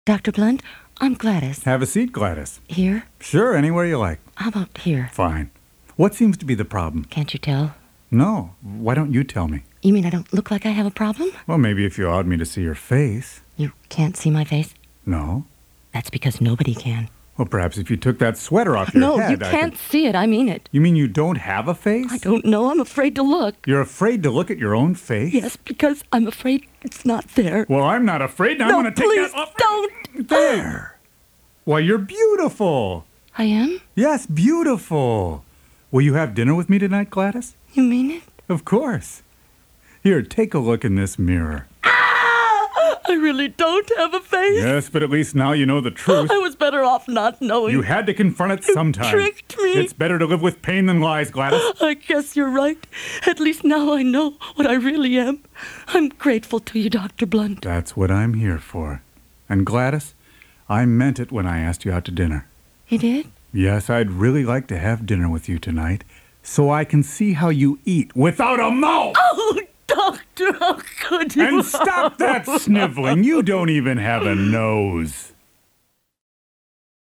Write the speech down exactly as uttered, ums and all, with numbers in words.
Doctor Blunt, I'm Gladys. Have a seat, Gladys. Here? Sure, anywhere you like. How about here? Fine. What seems to be the problem? Can't you tell? No. Why don't you tell me? You mean I don't look like I have a problem? Well, maybe if you allowed me to see your face. You can't see my face? No. That's because nobody can. Well, perhaps if you took that sweater off your no, head, you I can't could... see it. I mean it. You mean you don't have a face? I don't know. I'm afraid to look. You're afraid to look at your own face? Yes, because I'm afraid it's not there. Well, I'm not afraid. No, I'm going to take please that off. don't. There. Why, you're beautiful. I am? Yes, beautiful. Will you have dinner with me tonight, Gladys? You mean it? Of course. Here, take a look in this mirror. I really don't have a face. Yes, but at least now you know the truth. I was better off not knowing. You had to confront it sometime. You tricked me. It's better to live with pain than lies, Gladys. I guess you're right. At least now I know what I really am. I'm grateful to you, Doctor Blunt. That's what I'm here for. And Gladys, I meant it when I asked you out to dinner. You did? Yes, I'd really like to have dinner with you tonight so I can see how you eat without a mouth. Oh, Doctor, how could you? And stop that sniveling. You don't even have a nose.